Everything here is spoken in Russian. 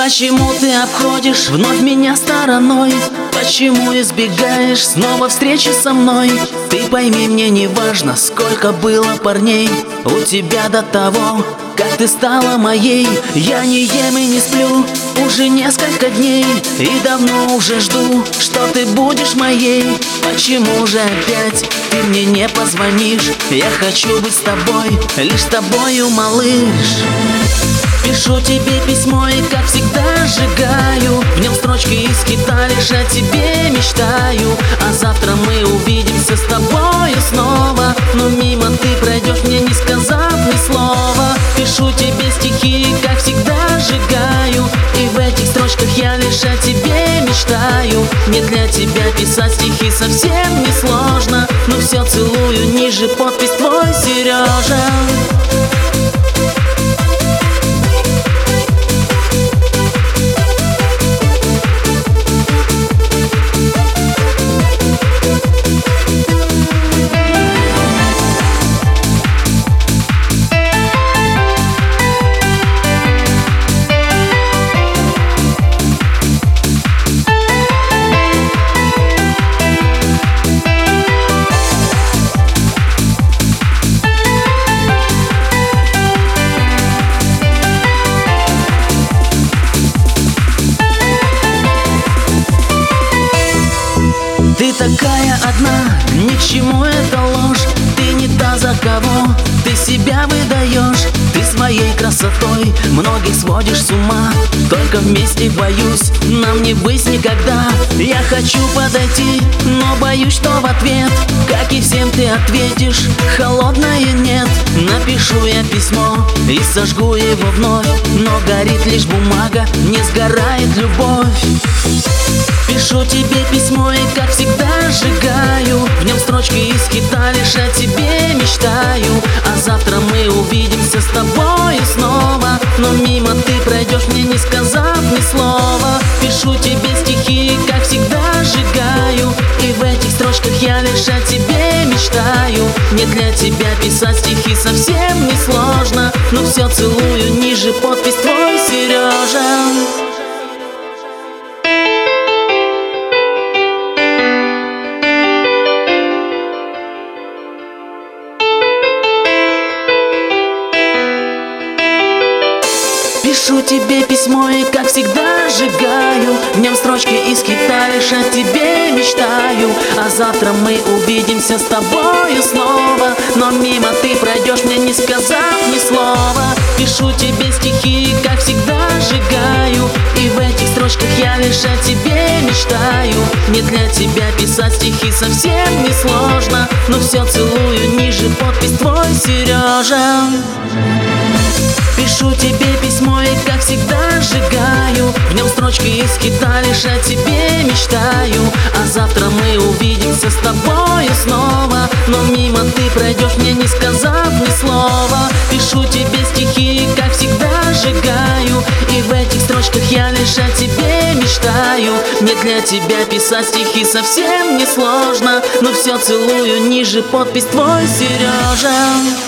Почему ты обходишь вновь меня стороной? Почему избегаешь снова встречи со мной? Ты пойми, мне не важно, сколько было парней у тебя до того, как ты стала моей. Я не ем и не сплю уже несколько дней, и давно уже жду, что ты будешь моей. Почему же опять ты мне не позвонишь? Я хочу быть с тобой, лишь с тобою, малыш. Пишу тебе письмо и, как всегда, сжигаю в нем строчки из кита, лишь о тебе мечтаю. А завтра мы увидимся с тобою снова, но мимо ты пройдешь, мне не сказав ни слова. Пишу тебе стихи и, как всегда, сжигаю, и в этих строчках я лишь о тебе мечтаю. Мне для тебя писать стихи совсем не сложно, но все целую ниже, подпись твой, Сережа. Ты такая одна, ни к чему эта ложь. Ты не та, за кого ты себя выдаешь. Ты своей красотой многих сводишь с ума. Только вместе, боюсь, нам не быть никогда. Я хочу подойти, но боюсь, что в ответ, как и всем, ты ответишь холодное нет. Напишу я письмо и сожгу его вновь, но горит лишь бумага, не сгорает любовь. Пишу тебе письмо и, как всегда, сжигаю в нем строчки из кита, лишь о тебе мечтаю. А завтра мы увидимся с тобой снова, но мимо ты пройдешь, мне не сказав ни слова. Пишу тебе стихи и, как всегда, сжигаю, и в этих строчках я лишь о тебе мечтаю. Мне для тебя писать стихи совсем не сложно, но все целую ниже, подпись твой, Сережа. Пишу тебе письмо и, как всегда, сжигаю в нем строчки из кита, лишь о тебе мечтаю. А завтра мы увидимся с тобою снова, но мимо ты пройдешь, мне не сказав ни слова. Пишу тебе стихи и, как всегда, сжигаю, и в этих строчках я лишь о тебе мечтаю. Мне для тебя писать стихи совсем не сложно, но все целую ниже, подпись твой, Сережа. Пишу тебе письмо и, как всегда, сжигаю в нем строчки из кита, лишь о тебе мечтаю. А завтра мы увидимся с тобою снова, но мимо ты пройдешь, мне не сказав ни слова. Пишу тебе стихи и, как всегда, сжигаю, и в этих строчках я лишь о тебе мечтаю. Мне для тебя писать стихи совсем не сложно, но все целую ниже, подпись твой, Сережа.